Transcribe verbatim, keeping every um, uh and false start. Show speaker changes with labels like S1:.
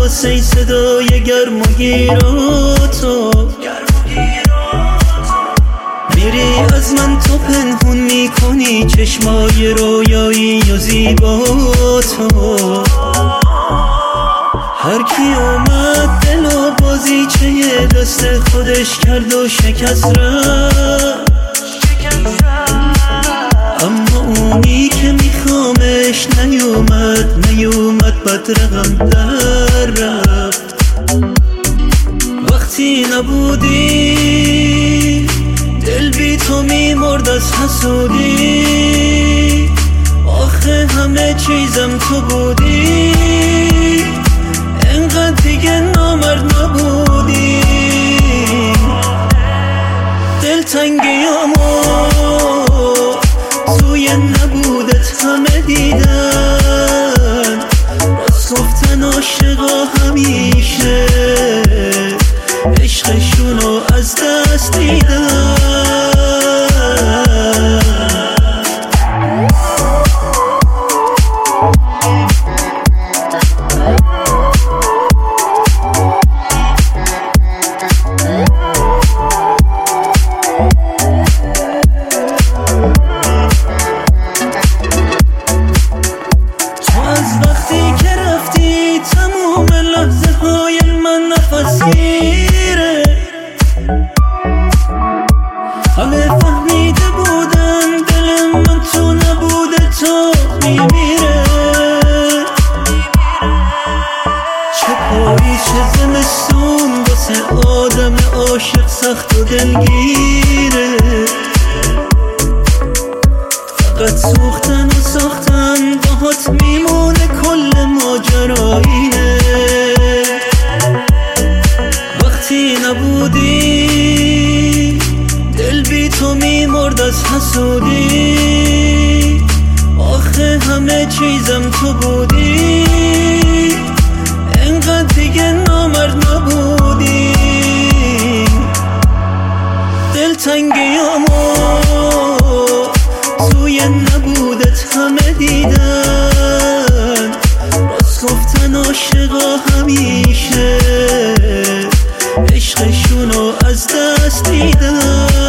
S1: واسه این صدای گرم و گیراتو میری از من تو پنهون میکنی چشمای رویایی و زیباتو هر کی اومد دل و بازیچه دست خودش کرد و شکست رفت اما اونی که میخوامش نیومد نیومد بد رقم در رفت وقتی نبودی دل بی تو میمرد از حسودی آخه همه چیزم تو بودی انقدر دیگه نامرد نبودی دلتنگیامو توی نبودت همه دیدن راست گفتن عاشقا همیشه عشقشونو از دست دیدن همه فهمیده بودن دل من تو نبوده تو میمیره چه پایی چه زمستون واسه آدم عاشق سخت و دلگیره فقط سوختن و ساختن باهات میمونه کل ماجراییه وقتی نبودی دل بی تو میمرد از حسودی آخه همه چیزم تو بودی انقدر دیگه نامرد نبودی دلتنگیامو توی نبودت همه دیدن راست گفتن عاشقا همیشه عشقشونو از دست دیدن